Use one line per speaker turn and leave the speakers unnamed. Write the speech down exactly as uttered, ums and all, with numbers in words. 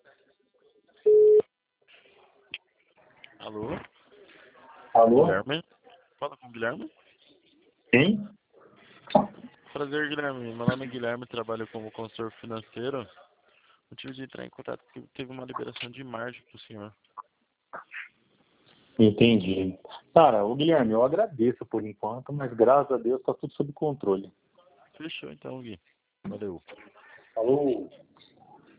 Alô?
Alô?
Guilherme? Fala com o Guilherme?
Quem?
Prazer, Guilherme. Meu nome é Guilherme, trabalho como consultor financeiro. O motivo de entrar em contato é que teve uma liberação de margem para o senhor.
Entendi. Cara, o Guilherme, eu agradeço por enquanto, mas graças a Deus está tudo sob controle.
Fechou então, Gui. Valeu.
Falou.